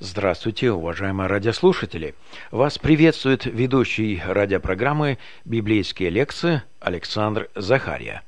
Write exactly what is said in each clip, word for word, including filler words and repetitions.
Здравствуйте, уважаемые радиослушатели! Вас приветствует ведущий радиопрограммы «Библейские лекции» Александр Захарья.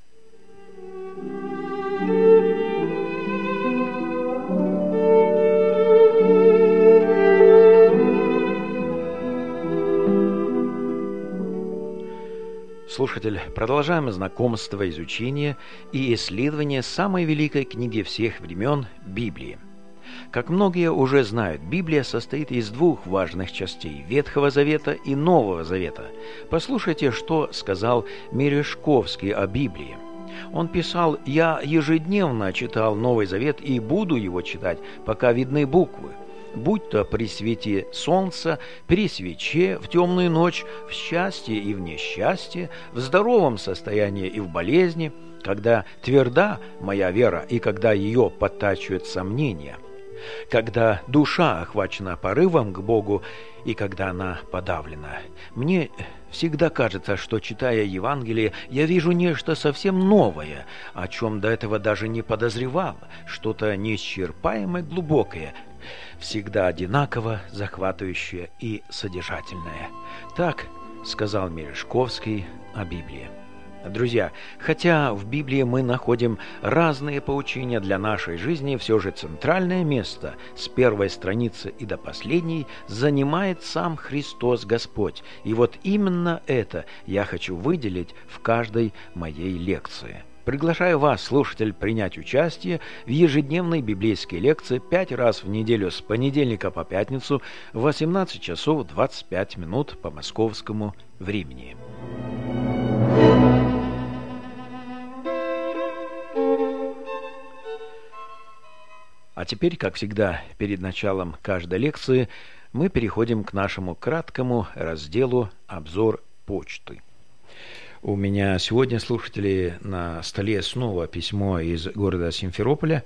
Слушатель, продолжаем знакомство, изучение и исследование самой великой книги всех времен – Библии. Как многие уже знают, Библия состоит из двух важных частей – Ветхого Завета и Нового Завета. Послушайте, что сказал Мережковский о Библии. Он писал: «Я ежедневно читал Новый Завет и буду его читать, пока видны буквы. Будь то при свете солнца, при свече, в темную ночь, в счастье и в несчастье, в здоровом состоянии и в болезни, когда тверда моя вера и когда ее подтачивают сомнения, когда душа охвачена порывом к Богу и когда она подавлена. Мне всегда кажется, что, читая Евангелие, я вижу нечто совсем новое, о чем до этого даже не подозревал, что-то неисчерпаемое, глубокое, всегда одинаково захватывающее и содержательное». Так сказал Мережковский о Библии. Друзья, хотя в Библии мы находим разные поучения для нашей жизни, все же центральное место с первой страницы и до последней занимает сам Христос Господь. И вот именно это я хочу выделить в каждой моей лекции. Приглашаю вас, слушатель, принять участие в ежедневной библейской лекции пять раз в неделю с понедельника по пятницу в восемнадцать часов двадцать пять минут по московскому времени. А теперь, как всегда, перед началом каждой лекции мы переходим к нашему краткому разделу «Обзор почты». У меня сегодня, слушатели, на столе снова письмо из города Симферополя.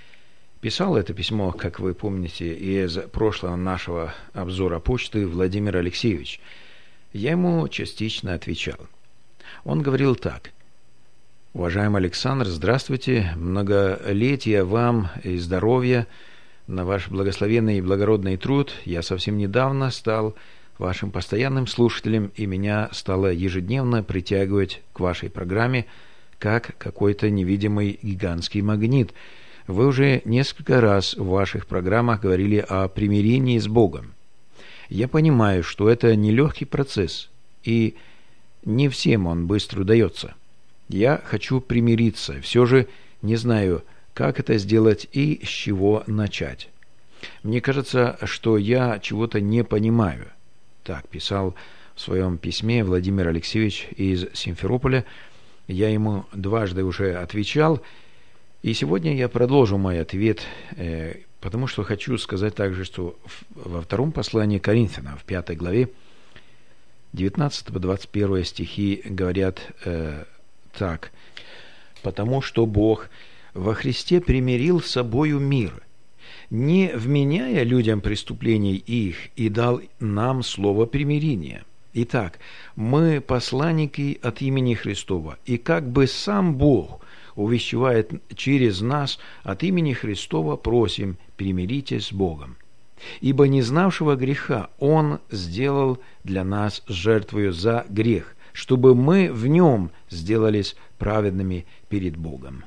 Писал это письмо, как вы помните, из прошлого нашего обзора почты Владимир Алексеевич. Я ему частично отвечал. Он говорил так: «Уважаемый Александр, здравствуйте, многолетия вам и здоровья на ваш благословенный и благородный труд. Я совсем недавно стал вашим постоянным слушателем, и меня стало ежедневно притягивать к вашей программе, как какой-то невидимый гигантский магнит. Вы уже несколько раз в ваших программах говорили о примирении с Богом. Я понимаю, что это нелегкий процесс, и не всем он быстро удается. Я хочу примириться, все же не знаю, как это сделать и с чего начать. Мне кажется, что я чего-то не понимаю». Так писал в своем письме Владимир Алексеевич из Симферополя. Я ему дважды уже отвечал, и сегодня я продолжу мой ответ, потому что хочу сказать также, что во втором послании Коринфянам, в пятой главе, девятнадцатый по двадцать первый стихи говорят э, так: «Потому что Бог во Христе примирил с собою мир, не вменяя людям преступлений их, и дал нам слово примирения. Итак, мы посланники от имени Христова, и как бы сам Бог увещевает через нас от имени Христова, просим, примиритесь с Богом. Ибо не знавшего греха Он сделал для нас жертвою за грех, чтобы мы в Нем сделались праведными перед Богом».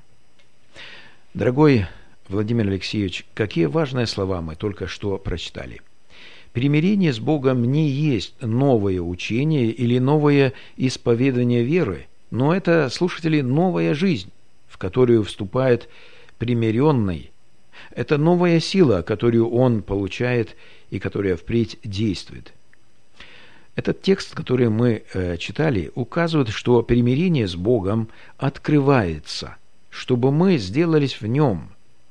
Дорогой Владимир Алексеевич, какие важные слова мы только что прочитали. Примирение с Богом не есть новое учение или новое исповедание веры, но это, слушатели, новая жизнь, в которую вступает примиренный. Это новая сила, которую он получает и которая впредь действует. Этот текст, который мы э, читали, указывает, что примирение с Богом открывается, чтобы мы сделались в нем.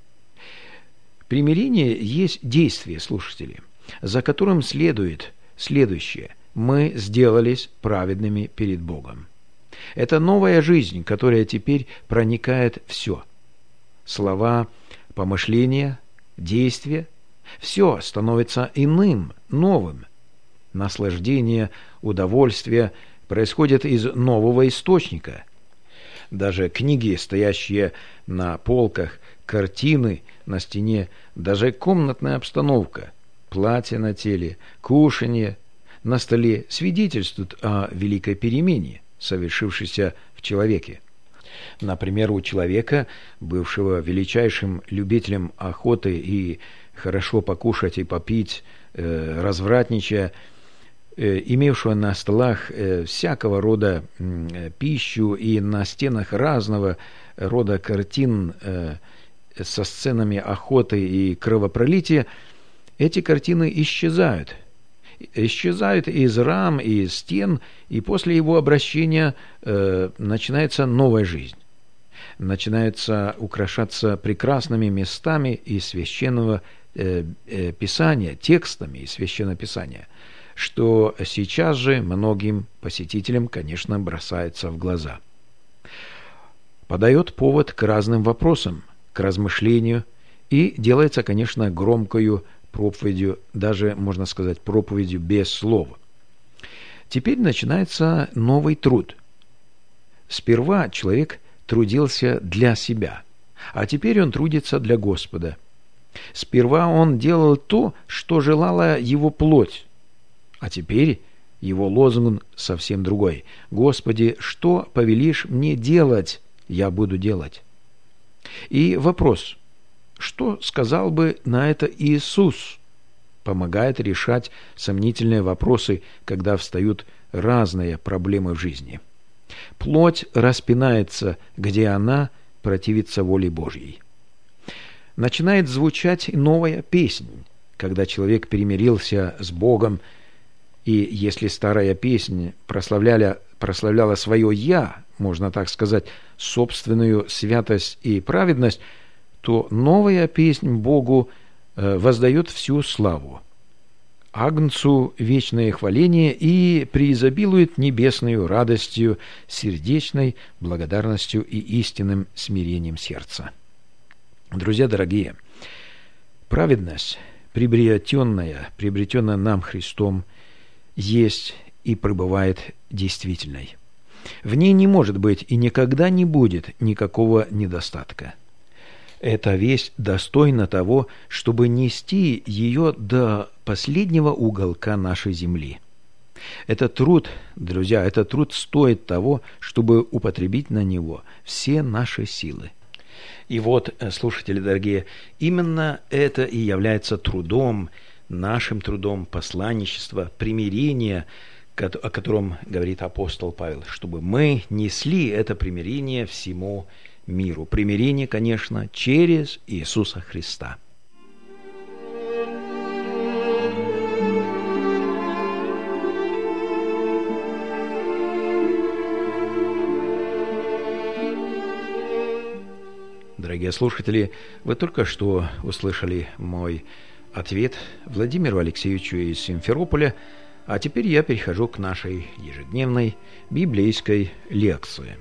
Примирение есть действие, слушатели, за которым следует следующее: мы сделались праведными перед Богом. Это новая жизнь, которая теперь проникает все. Слова, помышления, действия – все становится иным, новым. Наслаждение, удовольствие происходят из нового источника. Даже книги, стоящие на полках, картины на стене, даже комнатная обстановка платье на теле, кушанье на столе свидетельствуют о великой перемене, совершившейся в человеке. Например, у человека, бывшего величайшим любителем охоты и хорошо покушать и попить, э, развратничая, э, имевшего на столах э, всякого рода э, пищу и на стенах разного рода картин э, со сценами охоты и кровопролития, эти картины исчезают. Исчезают из рам и из стен, и после его обращения э, начинается новая жизнь. Начинается украшаться прекрасными местами из священного э, э, писания, текстами из священного писания, что сейчас же многим посетителям, конечно, бросается в глаза. Подает повод к разным вопросам, к размышлению, и делается, конечно, громкою проповедью, даже, можно сказать, проповедью без слова. Теперь начинается новый труд. Сперва человек трудился для себя, а теперь он трудится для Господа. Сперва он делал то, что желала его плоть, а теперь его лозунг совсем другой. «Господи, что повелишь мне делать, я буду делать». И вопрос: что сказал бы на это Иисус? Помогает решать сомнительные вопросы, когда встают разные проблемы в жизни. Плоть распинается, где она противится воле Божьей. Начинает звучать новая песнь, когда человек перемирился с Богом, и если старая песня прославляла, прославляла свое «я», можно так сказать, собственную святость и праведность, то новая песнь Богу воздает всю славу, Агнцу вечное хваление и преизобилует небесную радостью, сердечной благодарностью и истинным смирением сердца. Друзья дорогие, праведность, приобретенная, приобретенная нам Христом, есть и пребывает действительной. В ней не может быть и никогда не будет никакого недостатка. Эта весть достойна того, чтобы нести ее до последнего уголка нашей земли. Этот труд, друзья, этот труд стоит того, чтобы употребить на него все наши силы. И вот, слушатели дорогие, именно это и является трудом, нашим трудом посланничества, примирения, о котором говорит апостол Павел, чтобы мы несли это примирение всему миру. Примирение, конечно, через Иисуса Христа. Дорогие слушатели, вы только что услышали мой ответ Владимиру Алексеевичу из Симферополя, а теперь я перехожу к нашей ежедневной библейской лекции.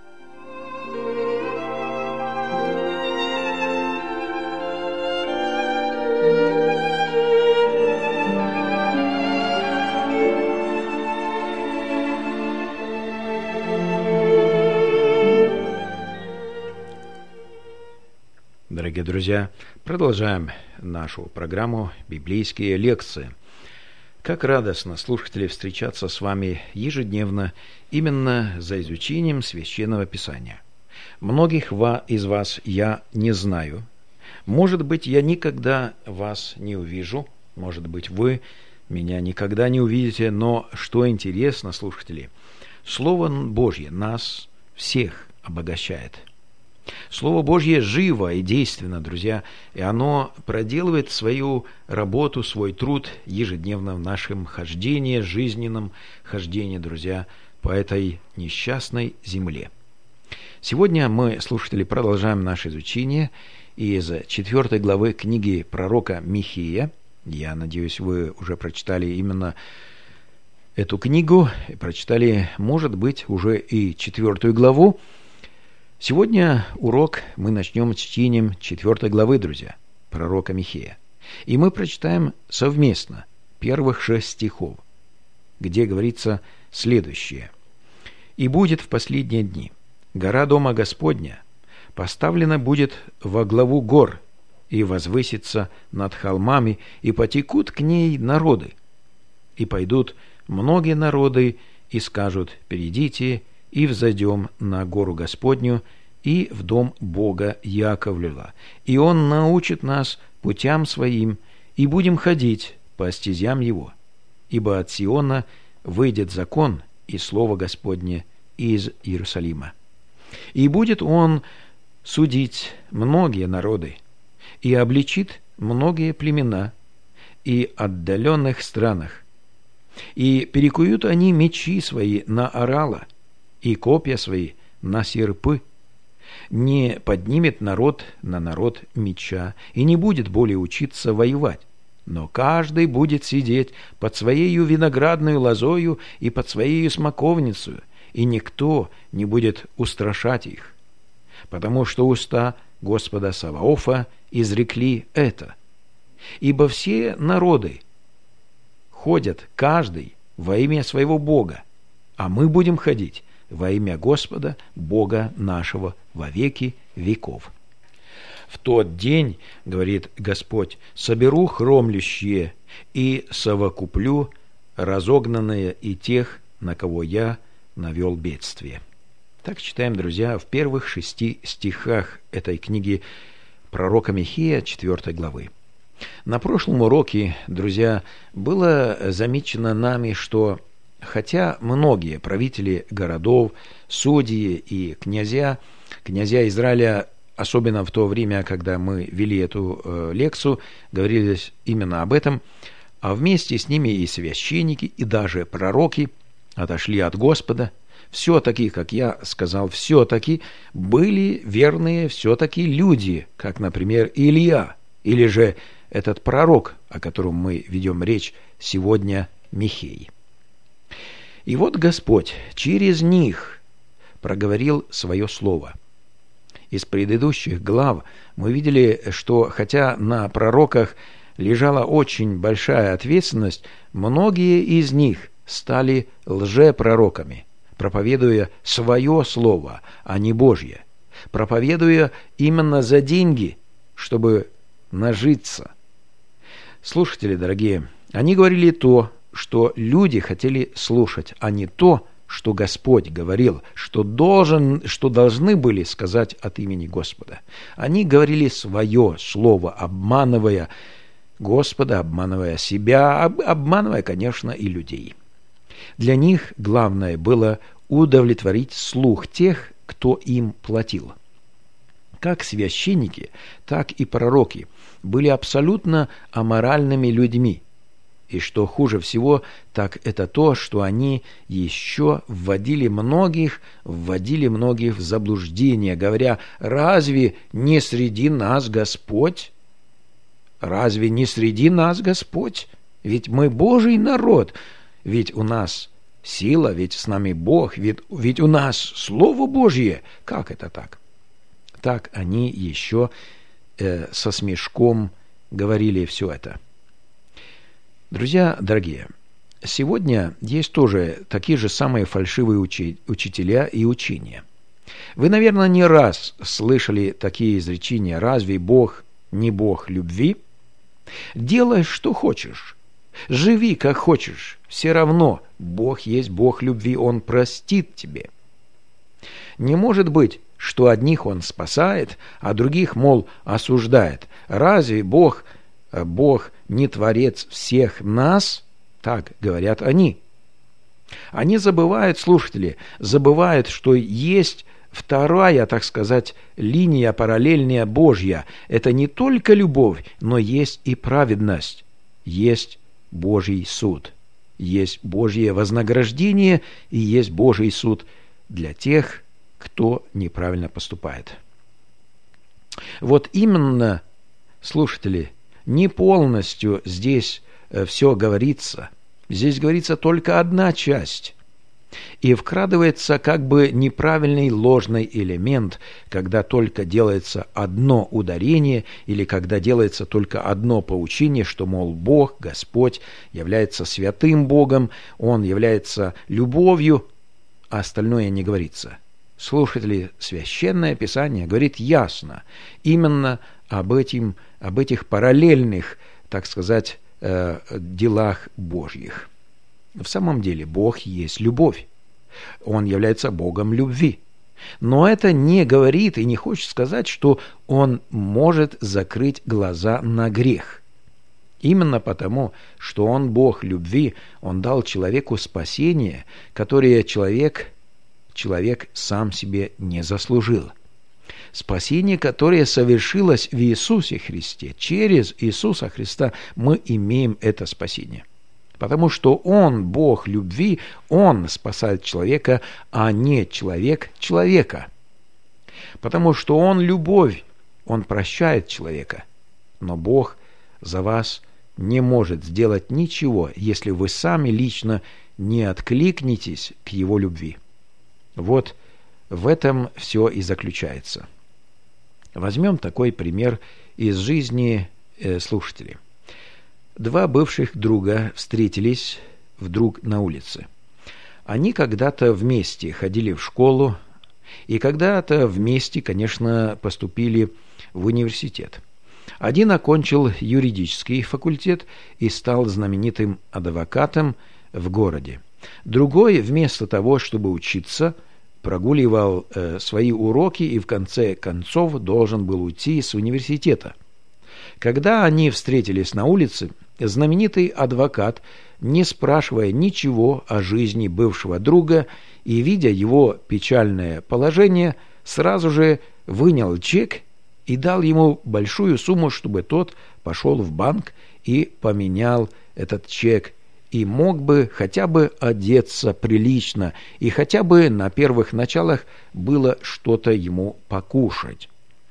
Дорогие друзья, продолжаем нашу программу «Библейские лекции». Как радостно, слушатели, встречаться с вами ежедневно именно за изучением Священного Писания. Многих из вас я не знаю. Может быть, я никогда вас не увижу. Может быть, вы меня никогда не увидите. Но что интересно, слушатели, Слово Божье нас всех обогащает. Слово Божье живо и действенно, друзья, и оно проделывает свою работу, свой труд ежедневно в нашем хождении, жизненном хождении, друзья, по этой несчастной земле. Сегодня мы, слушатели, продолжаем наше изучение из четвертой главы книги пророка Михея. Я надеюсь, вы уже прочитали именно эту книгу, и прочитали, может быть, уже и четвертую главу. Сегодня урок мы начнем с чтением четвертой главы, друзья, пророка Михея. И мы прочитаем совместно первых шесть стихов, где говорится следующее. «И будет в последние дни гора Дома Господня поставлена будет во главу гор, и возвысится над холмами, и потекут к ней народы. И пойдут многие народы, и скажут: перейдите, и взойдем на гору Господню, и в дом Бога Яковлева, и Он научит нас путям Своим, и будем ходить по стезям Его. Ибо от Сиона выйдет закон и слово Господне из Иерусалима. И будет Он судить многие народы, и обличит многие племена, и отдаленных странах. И перекуют они мечи свои на орала, и копья свои на серпы. Не поднимет народ на народ меча, и не будет более учиться воевать. Но каждый будет сидеть под своею виноградную лозою и под своею смоковницей, и никто не будет устрашать их. Потому что уста Господа Саваофа изрекли это. Ибо все народы ходят каждый во имя своего Бога, а мы будем ходить во имя Господа, Бога нашего, во веки веков. В тот день, говорит Господь, соберу хромлющие и совокуплю разогнанные и тех, на кого я навел бедствие. Так читаем, друзья, в первых шести стихах этой книги пророка Михея, четвёртой главы. На прошлом уроке, друзья, было замечено нами, что хотя многие правители городов, судьи и князья, князья Израиля, особенно в то время, когда мы вели эту э, лекцию, говорили именно об этом, а вместе с ними и священники, и даже пророки отошли от Господа, все-таки, как я сказал, все-таки были верные все-таки люди, как, например, Илья, или же этот пророк, о котором мы ведем речь сегодня, Михей. И вот Господь через них проговорил свое слово. Из предыдущих глав мы видели, что хотя на пророках лежала очень большая ответственность, многие из них стали лжепророками, проповедуя свое слово, а не Божье, проповедуя именно за деньги, чтобы нажиться. Слушатели дорогие, они говорили то, что люди хотели слушать, а не то, что Господь говорил, что, должен, что должны были сказать от имени Господа. Они говорили свое слово, обманывая Господа, обманывая себя, обманывая, конечно, и людей. Для них главное было удовлетворить слух тех, кто им платил. Как священники, так и пророки были абсолютно аморальными людьми. И что хуже всего, так это то, что они еще вводили многих, вводили многих в заблуждение, говоря: «Разве не среди нас Господь? Разве не среди нас Господь? Ведь мы Божий народ, ведь у нас сила, ведь с нами Бог, ведь, ведь у нас Слово Божье». Как это так? Так они еще э, со смешком говорили все это. Друзья дорогие, сегодня есть тоже такие же самые фальшивые учи- учителя и учения. Вы, наверное, не раз слышали такие изречения: «Разве Бог не Бог любви? Делай, что хочешь, живи, как хочешь, все равно Бог есть Бог любви, Он простит тебе». Не может быть, что одних Он спасает, а других, мол, осуждает. Разве Бог, Бог не творец всех нас? Так говорят они. Они забывают, слушатели, забывают, что есть вторая, так сказать, линия параллельная Божья. Это не только любовь, но есть и праведность, есть Божий суд, есть Божье вознаграждение и есть Божий суд для тех, кто неправильно поступает. Вот именно, слушатели, не полностью здесь все говорится. Здесь говорится только одна часть. И вкрадывается как бы неправильный ложный элемент, когда только делается одно ударение или когда делается только одно поучение, что, мол, Бог, Господь является святым Богом, Он является любовью, а остальное не говорится. Слушатели, Священное Писание говорит ясно именно об, этим, об этих параллельных, так сказать, делах Божьих. В самом деле Бог есть любовь. Он является Богом любви. Но это не говорит и не хочет сказать, что Он может закрыть глаза на грех. Именно потому, что Он Бог любви, Он дал человеку спасение, которое человек, человек сам себе не заслужил. Спасение, которое совершилось в Иисусе Христе. Через Иисуса Христа мы имеем это спасение. Потому что Он, Бог любви, Он спасает человека, а не человек человека. Потому что Он любовь, Он прощает человека. Но Бог за вас не может сделать ничего, если вы сами лично не откликнетесь к Его любви. Вот в этом все и заключается. Возьмем такой пример из жизни э, слушателей. Два бывших друга встретились вдруг на улице. Они когда-то вместе ходили в школу и когда-то вместе, конечно, поступили в университет. Один окончил юридический факультет и стал знаменитым адвокатом в городе. Другой, вместо того, чтобы учиться, прогуливал э, свои уроки и в конце концов должен был уйти с университета. Когда они встретились на улице, знаменитый адвокат, не спрашивая ничего о жизни бывшего друга и видя его печальное положение, сразу же вынял чек и дал ему большую сумму, чтобы тот пошел в банк и поменял этот чек, и мог бы хотя бы одеться прилично, и хотя бы на первых началах было что-то ему покушать.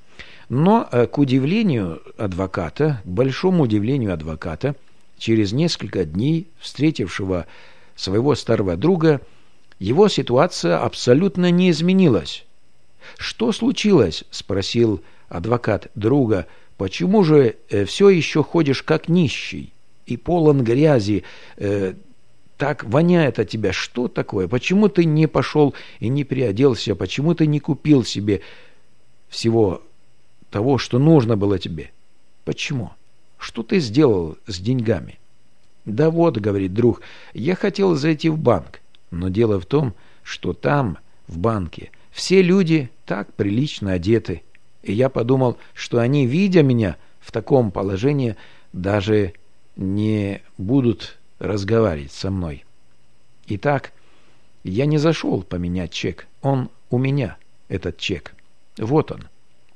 Но, к удивлению адвоката, к большому удивлению адвоката, через несколько дней, встретившего своего старого друга, его ситуация абсолютно не изменилась. «Что случилось?» – спросил адвокат друга. «Почему же все еще ходишь как нищий и полон грязи, э, так воняет от тебя? Что такое? Почему ты не пошел и не переоделся? Почему ты не купил себе всего того, что нужно было тебе? Почему? Что ты сделал с деньгами?» «Да вот, — говорит друг, — я хотел зайти в банк, но дело в том, что там, в банке, все люди так прилично одеты, и я подумал, что они, видя меня в таком положении, даже не будут разговаривать со мной. Итак, я не зашел поменять чек, он у меня, этот чек. Вот он».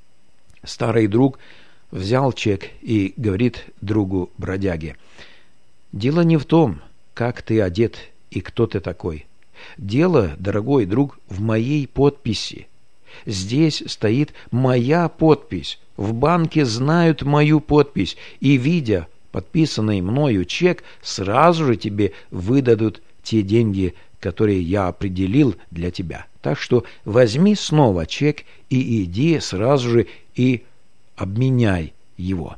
Старый друг взял чек и говорит другу-бродяге: «Дело не в том, как ты одет и кто ты такой. Дело, дорогой друг, в моей подписи. Здесь стоит моя подпись. В банке знают мою подпись, и, видя подписанный мною чек, сразу же тебе выдадут те деньги, которые я определил для тебя. Так что возьми снова чек и иди сразу же и обменяй его».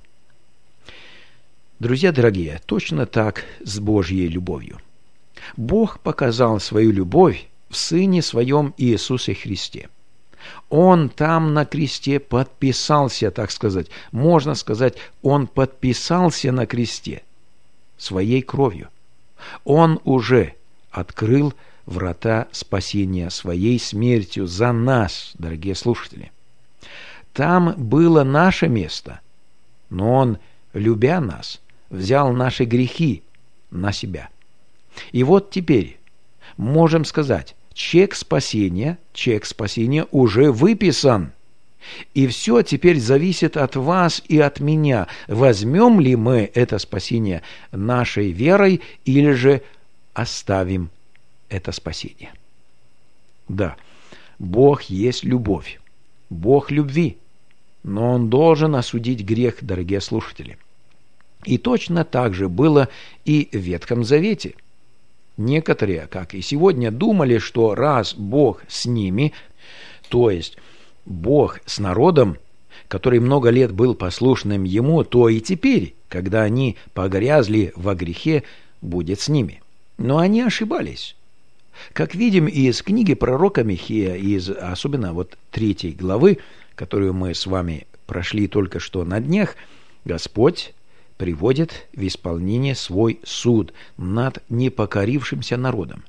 Друзья дорогие, точно так с Божьей любовью. Бог показал свою любовь в Сыне Своем Иисусе Христе. Он там на кресте подписался, так сказать, можно сказать, Он подписался на кресте своей кровью. Он уже открыл врата спасения своей смертью за нас, дорогие слушатели. Там было наше место, но Он, любя нас, взял наши грехи на себя. И вот теперь можем сказать, чек спасения, чек спасения уже выписан. И все теперь зависит от вас и от меня. Возьмем ли мы это спасение нашей верой или же оставим это спасение? Да, Бог есть любовь, Бог любви, но Он должен осудить грех, дорогие слушатели. И точно так же было и в Ветхом Завете. Некоторые, как и сегодня, думали, что раз Бог с ними, то есть Бог с народом, который много лет был послушным Ему, то и теперь, когда они погрязли во грехе, будет с ними. Но они ошибались. Как видим из книги пророка Михея, из особенно вот третьей главы, которую мы с вами прошли только что на днях, Господь приводит в исполнение свой суд над непокорившимся народом.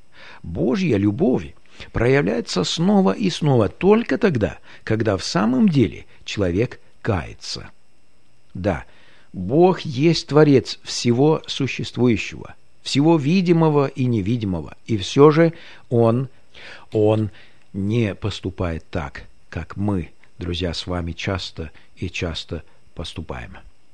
Божья любовь проявляется снова и снова только тогда, когда в самом деле человек кается. Да, Бог есть Творец всего существующего, всего видимого и невидимого, и все же Он, Он не поступает так, как мы, друзья, с вами часто и часто поступаем.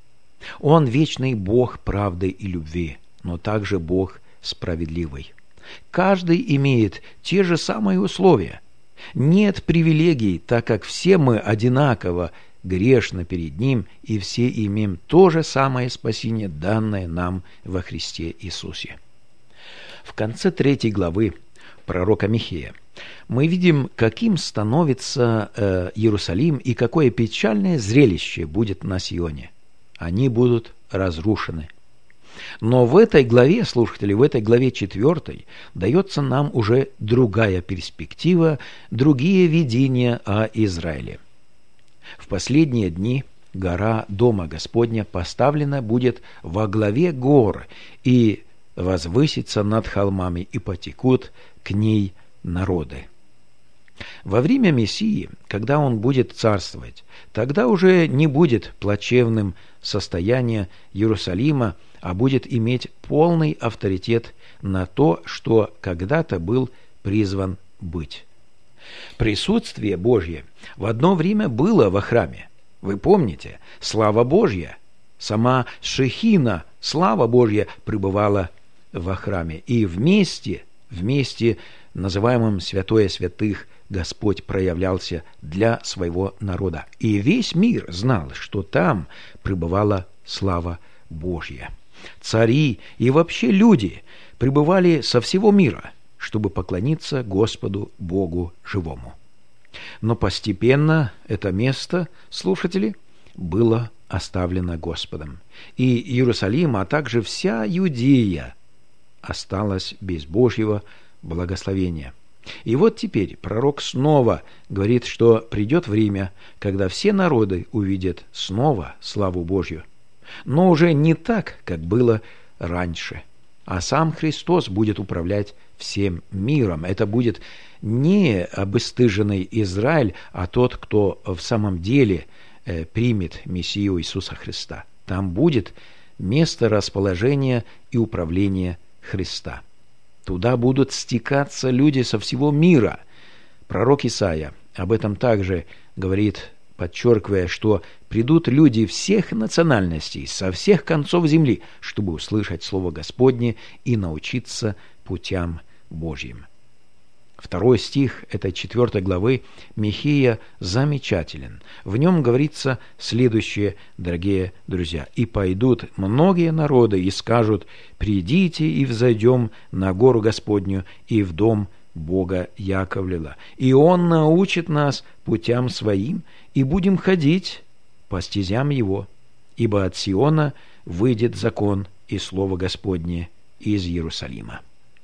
Он вечный Бог правды и любви, но также Бог справедливый. Каждый имеет те же самые условия. Нет привилегий, так как все мы одинаково грешны перед Ним, и все имеем то же самое спасение, данное нам во Христе Иисусе. В конце третьей главы пророка Михея мы видим, каким становится э, Иерусалим и какое печальное зрелище будет на Сионе. Они будут разрушены. Но в этой главе, слушатели, в этой главе четвертой дается нам уже другая перспектива, другие видения о Израиле. В последние дни гора Дома Господня поставлена будет во главе гор и возвысится над холмами, и потекут к ней народы. Во время Мессии, когда Он будет царствовать, тогда уже не будет плачевным состояние Иерусалима, а будет иметь полный авторитет на то, что когда-то был призван быть. Присутствие Божье в одно время было во храме. Вы помните, слава Божья, сама Шехина, слава Божья, пребывала во храме. И вместе, вместе, называемым Святое Святых, Господь проявлялся для своего народа. И весь мир знал, что там пребывала слава Божья. Цари и вообще люди пребывали со всего мира, чтобы поклониться Господу Богу живому. Но постепенно это место, слушатели, было оставлено Господом. И Иерусалим, а также вся Иудея осталась без Божьего благословения. И вот теперь пророк снова говорит, что придет время, когда все народы увидят снова славу Божью. Но уже не так, как было раньше. А сам Христос будет управлять всем миром. Это будет не обестыженный Израиль, а тот, кто в самом деле э, примет Мессию Иисуса Христа. Там будет место расположения и управления Христа. Туда будут стекаться люди со всего мира. Пророк Исаия об этом также говорит, подчеркивая, что придут люди всех национальностей, со всех концов земли, чтобы услышать Слово Господне и научиться путям Божьим. Второй стих этой четвертой главы Михея замечателен. В нем говорится следующее, дорогие друзья. «И пойдут многие народы и скажут: придите и взойдем на гору Господню и в дом Бога Яковлева. И Он научит нас путям Своим, и будем ходить по стезям Его. Ибо от Сиона выйдет закон и слово Господне из Иерусалима».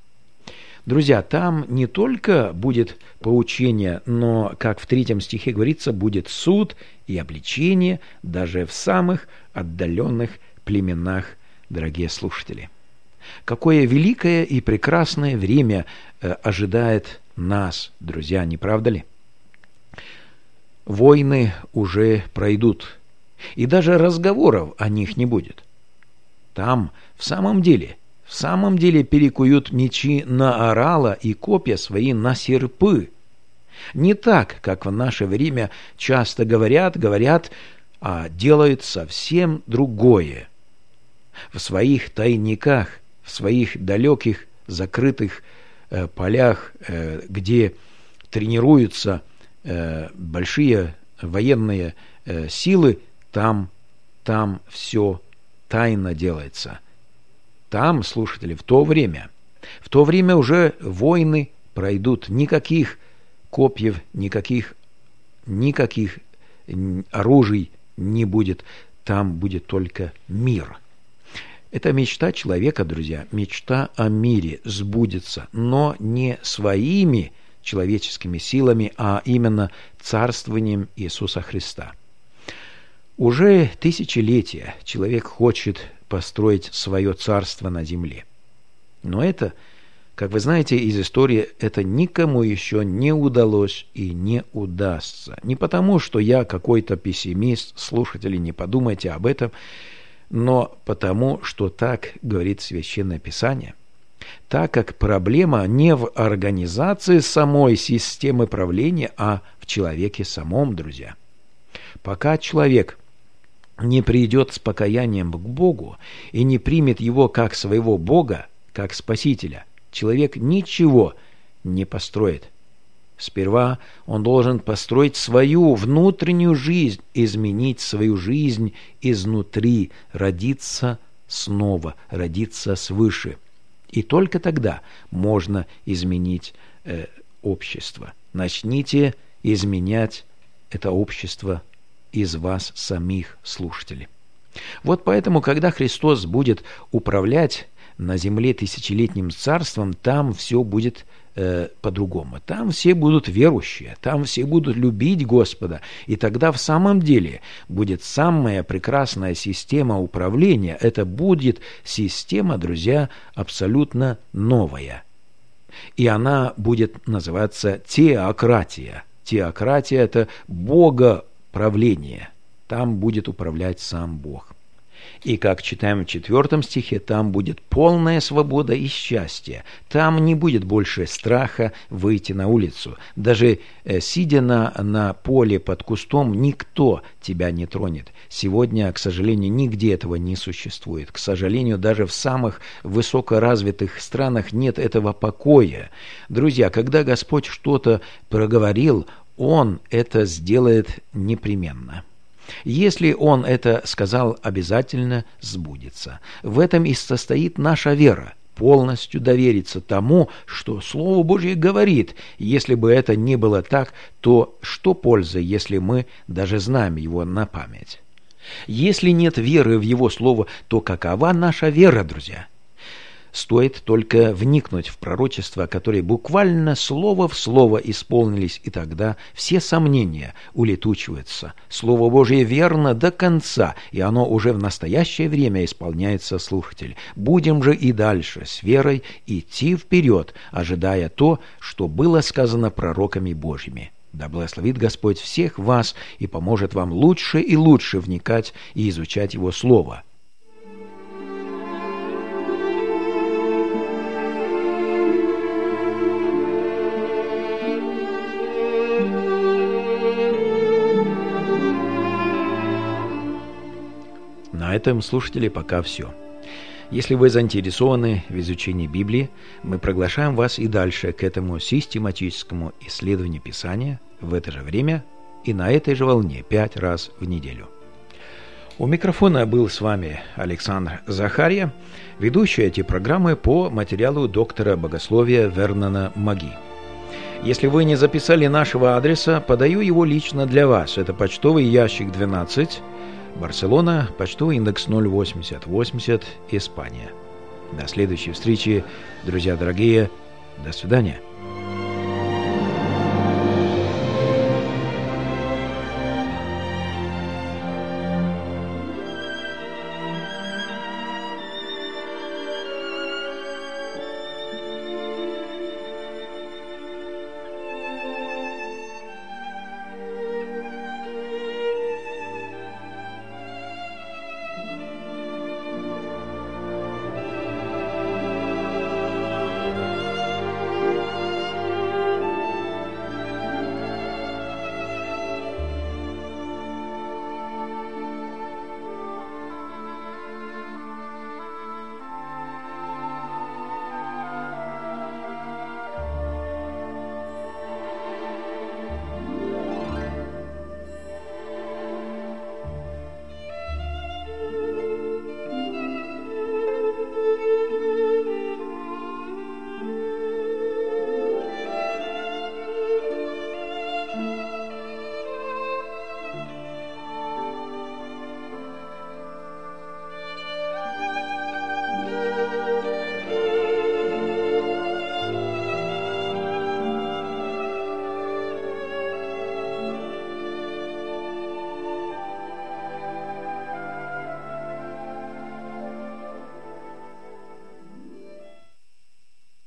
Друзья, там не только будет поучение, но, как в третьем стихе говорится, будет суд и обличение даже в самых отдаленных племенах, дорогие слушатели. Какое великое и прекрасное время э, ожидает нас, друзья, не правда ли? Войны уже пройдут, и даже разговоров о них не будет. Там, в самом деле, В самом деле перекуют мечи на орала и копья свои на серпы. Не так, как в наше время часто говорят, говорят, а делают совсем другое. В своих тайниках, в своих далеких закрытых э, полях, э, где тренируются э, большие военные э, силы, там, там все тайно делается. Там, слушатели, в то время, в то время уже войны пройдут, никаких копьев, никаких, никаких оружий не будет, там будет только мир. Это мечта человека, друзья, мечта о мире сбудется, но не своими человеческими силами, а именно царствованием Иисуса Христа. Уже тысячелетия человек хочет построить свое царство на земле. Но это, как вы знаете из истории, это никому еще не удалось и не удастся. Не потому, что я какой-то пессимист, слушатели, не подумайте об этом, но потому, что так говорит Священное Писание. Так как проблема не в организации самой системы правления, а в человеке самом, друзья. Пока человек не придет с покаянием к Богу и не примет Его как своего Бога, как Спасителя, человек ничего не построит. Сперва он должен построить свою внутреннюю жизнь, изменить свою жизнь изнутри, родиться снова, родиться свыше. И только тогда можно изменить э, общество. Начните изменять это общество из вас самих, слушателей. Вот поэтому, когда Христос будет управлять на земле тысячелетним царством, там все будет э, по-другому. Там все будут верующие, там все будут любить Господа. И тогда в самом деле будет самая прекрасная система управления. Это будет система, друзья, абсолютно новая. И она будет называться теократия. Теократия – это богоправление. Там будет управлять сам Бог. И, как читаем в четвертом стихе, там будет полная свобода и счастье. Там не будет больше страха выйти на улицу. Даже э, сидя на, на поле под кустом, никто тебя не тронет. Сегодня, к сожалению, нигде этого не существует. К сожалению, даже в самых высокоразвитых странах нет этого покоя. Друзья, когда Господь что-то проговорил, Он это сделает непременно. Если Он это сказал, обязательно сбудется. В этом и состоит наша вера. Полностью довериться тому, что Слово Божье говорит. Если бы это не было так, то что пользы, если мы даже знаем его на память? Если нет веры в Его Слово, то какова наша вера, друзья? Стоит только вникнуть в пророчества, которые буквально слово в слово исполнились, и тогда все сомнения улетучиваются. Слово Божие верно до конца, и оно уже в настоящее время исполняется, слушатель. Будем же и дальше с верой идти вперед, ожидая то, что было сказано пророками Божьими. Да благословит Господь всех вас и поможет вам лучше и лучше вникать и изучать Его Слово. На этом, слушатели, пока все. Если вы заинтересованы в изучении Библии, мы приглашаем вас и дальше к этому систематическому исследованию Писания в это же время и на этой же волне пять раз в неделю. У микрофона был с вами Александр Захарья, ведущий эти программы по материалу доктора богословия Вернона Маги. Если вы не записали нашего адреса, подаю его лично для вас. Это почтовый ящик двенадцать, Барселона, почтовый индекс ноль восемьдесят восемьдесят, Испания. До следующей встречи, друзья дорогие. До свидания.